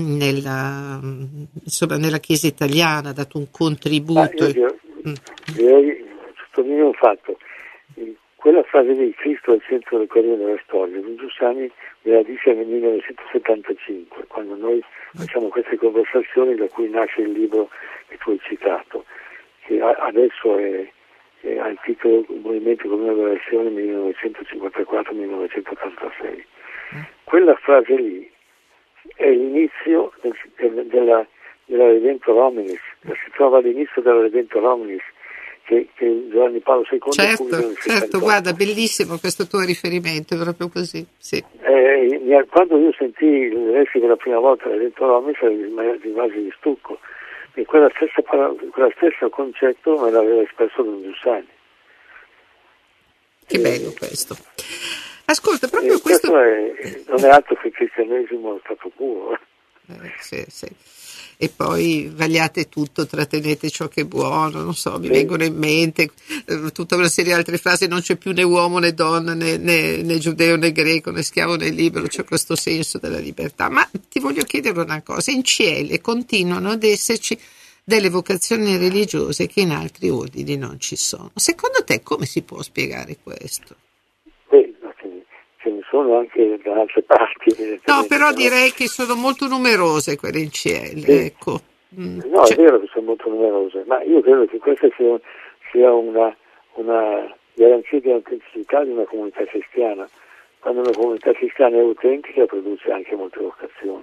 nella, insomma, nella Chiesa italiana, ha dato un contributo. Ah, io, io, direi, sottolineo un fatto, quella frase di Cristo al centro del Corriere della Storia, Don Giussani me la dice nel millenovecentosettantacinque, quando noi facciamo queste conversazioni da cui nasce il libro che tu hai citato, che adesso è, è, ha il titolo Movimento Comune della Nazione millenovecentocinquantaquattro millenovecentottantasei. Quella frase lì è l'inizio del, della, della Redemptor Hominis, si trova all'inizio della Redemptor Hominis che, che Giovanni Paolo secondo certo, pubblica nel certo, settantotto. Guarda, bellissimo questo tuo riferimento, è proprio così, sì. Eh, quando io sentii lessi per la prima volta la Redemptor Hominis rimasi di stucco, e quella stessa, quella stesso concetto me l'aveva espresso Don Giussani. Che e, bello questo. Ascolta, proprio questo, questo è, non è altro che il cristianesimo stato puro. Eh, sì, sì. E poi vagliate tutto, trattenete ciò che è buono, non so, mi sì. vengono in mente eh, tutta una serie di altre frasi, non c'è più né uomo né donna, né, né, né giudeo né greco, né schiavo né libero, c'è questo senso della libertà. Ma ti voglio chiedere una cosa, in C L continuano ad esserci delle vocazioni religiose che in altri ordini non ci sono. Secondo te come si può spiegare questo? Beh, ce ne sono anche da altre parti. No, però direi che sono molto numerose quelle in C L, sì. ecco. Mm, no, cioè... è vero che sono molto numerose, ma io credo che questa sia, sia una, una garanzia di autenticità di una comunità cristiana. Quando una comunità cristiana è autentica produce anche molte vocazioni.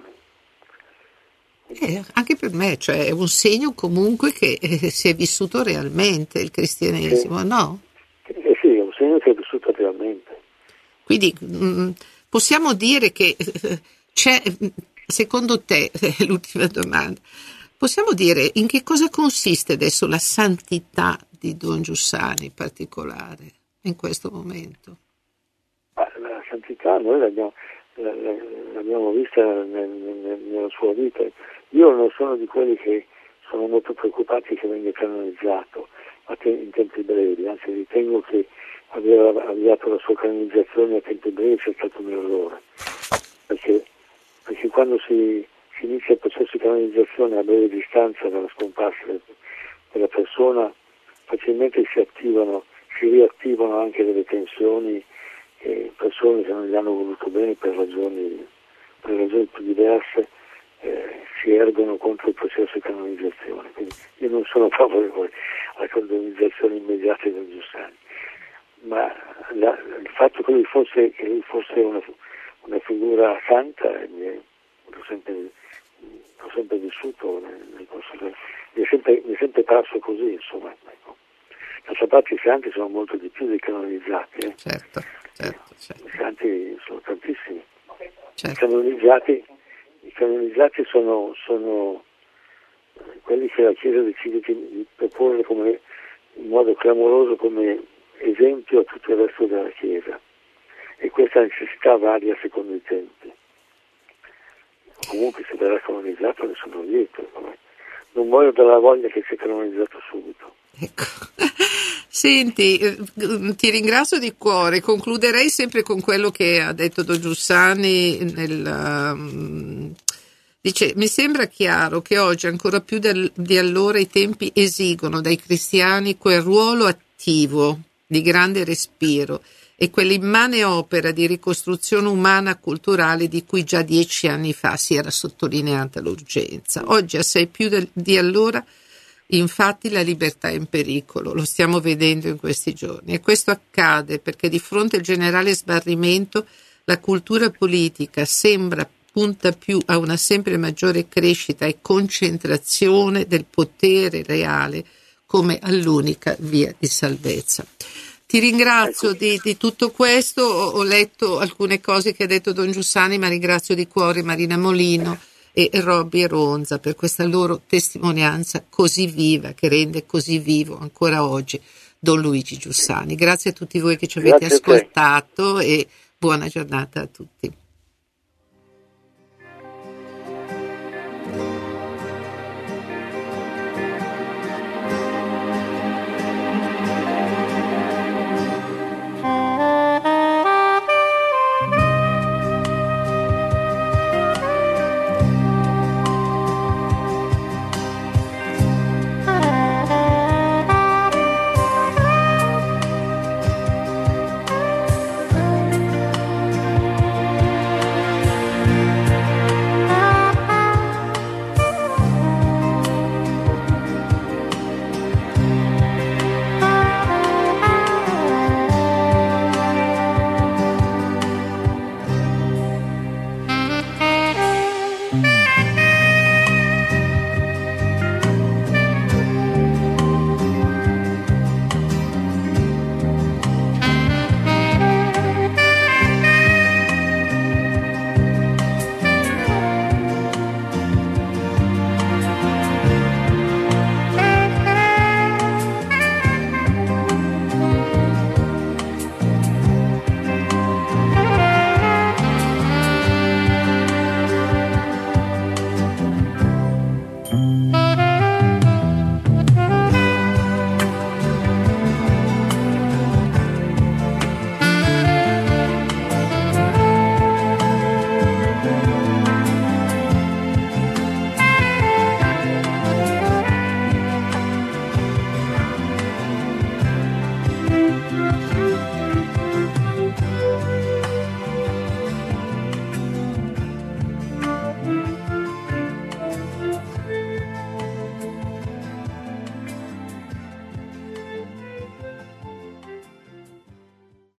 Eh, anche per me, cioè è un segno comunque che eh, si è vissuto realmente il cristianesimo, sì. no? Eh sì, è un segno che è vissuto realmente. Quindi mh, possiamo dire che eh, c'è, secondo te, l'ultima domanda, possiamo dire in che cosa consiste adesso la santità di Don Giussani in particolare in questo momento? Ma la santità noi l'abbiamo, l'abbiamo vista nel, nel, nella sua vita. Io non sono di quelli che sono molto preoccupati che venga canonizzato in tempi brevi, anzi ritengo che aver avviato la sua canonizzazione a tempi brevi sia stato un errore, perché, perché quando si, si inizia il processo di canonizzazione a breve distanza dalla scomparsa della persona, facilmente si attivano, si riattivano anche delle tensioni, e persone che non gli hanno voluto bene per ragioni, per ragioni più diverse eh, si ergono contro il processo di canonizzazione. Quindi io non sono favorevole alla canonizzazione immediata di Don Giussani, ma la, il fatto che lui fosse, che lui fosse una, una figura santa mi è, sempre, l'ho sempre vissuto nel, nel corso del, mi è sempre, mi è sempre parso così, insomma. Ecco. D'altra parte i santi sono molto di più dei canonizzati. Eh. Certo, certo, certo. I santi sono tantissimi. Certo. I canonizzati, i canonizzati sono, sono quelli che la Chiesa decide di proporre come, in modo clamoroso come esempio a tutto il resto della Chiesa, e questa necessità varia secondo i tempi. Comunque se verrà canonizzato ne sono lieto, non muoio dalla voglia che sia canonizzato subito. Ecco. Senti, eh, ti ringrazio di cuore. Concluderei sempre con quello che ha detto Don Giussani nel, um, dice: mi sembra chiaro che oggi ancora più del, di allora i tempi esigono dai cristiani quel ruolo attivo di grande respiro e quell'immane opera di ricostruzione umana culturale di cui già dieci anni fa si era sottolineata l'urgenza. Oggi assai più del, di allora, infatti, la libertà è in pericolo, lo stiamo vedendo in questi giorni, e questo accade perché di fronte al generale sbarrimento la cultura politica sembra punta più a una sempre maggiore crescita e concentrazione del potere reale come all'unica via di salvezza. Ti ringrazio di, di tutto questo, ho, ho letto alcune cose che ha detto Don Giussani, ma ringrazio di cuore Marina Molino e Robby Ronza per questa loro testimonianza così viva, che rende così vivo ancora oggi Don Luigi Giussani. Grazie a tutti voi che ci avete ascoltato e buona giornata a tutti.